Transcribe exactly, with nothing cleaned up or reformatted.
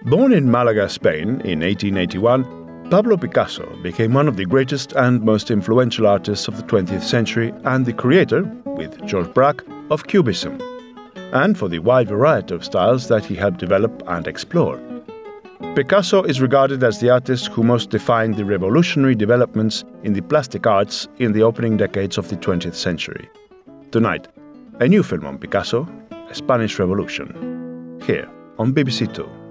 Born in Malaga, Spain in eighteen eighty-one, Pablo Picasso became one of the greatest and most influential artists of the twentieth century and the creator, with George Braque, of Cubism, and for the wide variety of styles that he helped develop and explore. Picasso is regarded as the artist who most defined the revolutionary developments in the plastic arts in the opening decades of the twentieth century. Tonight, a new film on Picasso, A Spanish Revolution, here on B B C Two.